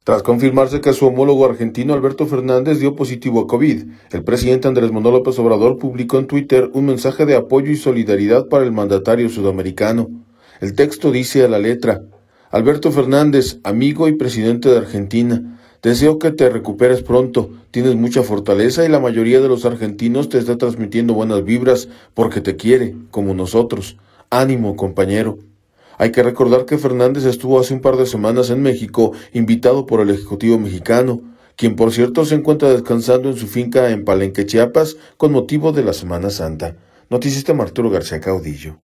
Tras confirmarse que su homólogo argentino Alberto Fernández dio positivo a COVID, el presidente Andrés Manuel López Obrador publicó en Twitter un mensaje de apoyo y solidaridad para el mandatario sudamericano. El texto dice a la letra: Alberto Fernández, amigo y presidente de Argentina, deseo que te recuperes pronto, tienes mucha fortaleza y la mayoría de los argentinos te está transmitiendo buenas vibras porque te quiere, como nosotros. Ánimo, compañero. Hay que recordar que Fernández estuvo hace un par de semanas en México, invitado por el Ejecutivo mexicano, quien por cierto se encuentra descansando en su finca en Palenque, Chiapas, con motivo de la Semana Santa. Noticias de Arturo García Caudillo.